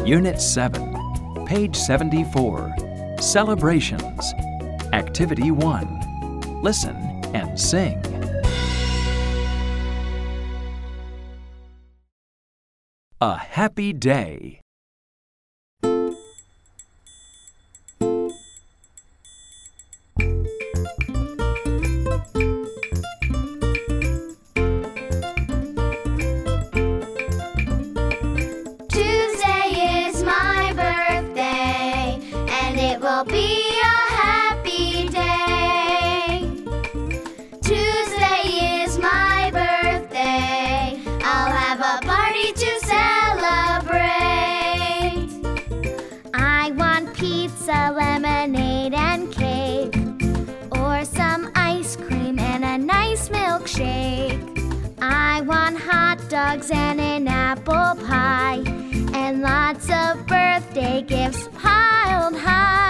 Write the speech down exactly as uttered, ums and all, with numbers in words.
Unit seven, page seventy-four, Celebrations. Activity one. Listen and sing. A happy day. Will be a happy day. Tuesday is my birthday. I'll have a party to celebrate. I want pizza, lemonade, and cake, or some ice cream and a nice milkshake. I want hot dogs and an apple pie, and lots of birthday gifts piled high.